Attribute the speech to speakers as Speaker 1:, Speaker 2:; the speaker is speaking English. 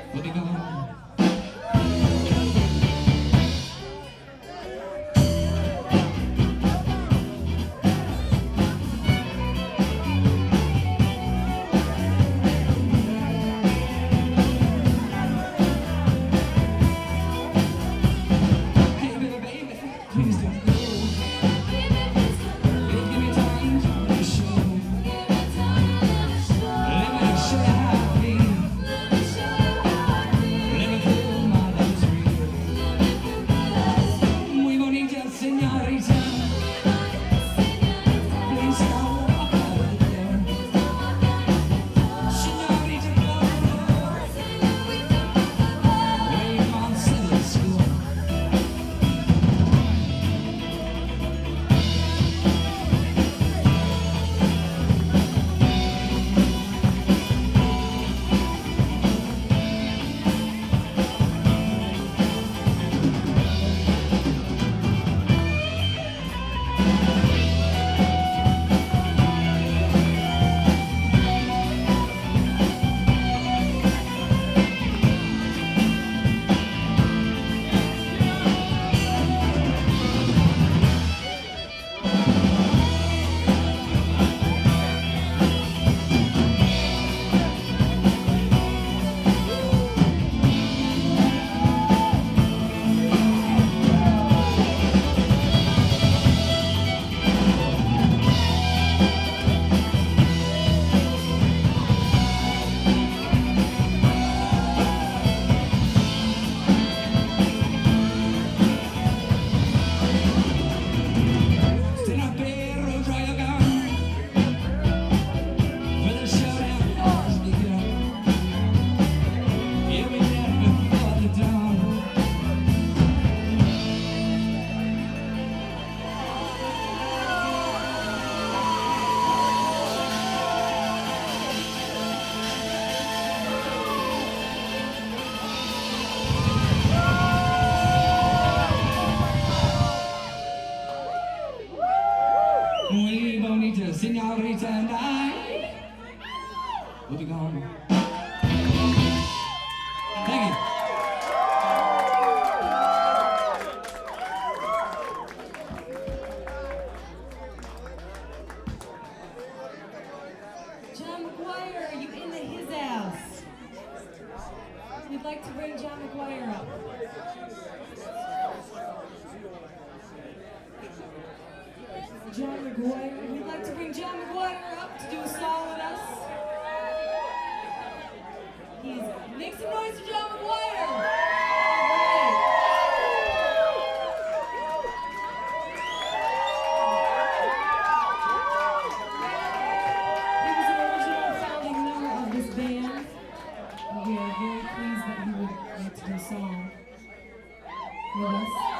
Speaker 1: We'll be going. Muy bonita señorita and I will be gone. Thank you.
Speaker 2: John McGuire, are you into his house? We'd like to bring John McGuire up. John McGuire, we'd like to bring John McGuire up to do a song with us. Make some noise for John McGuire! He was an original founding member of this band. We are very pleased that he would like to do a song with us.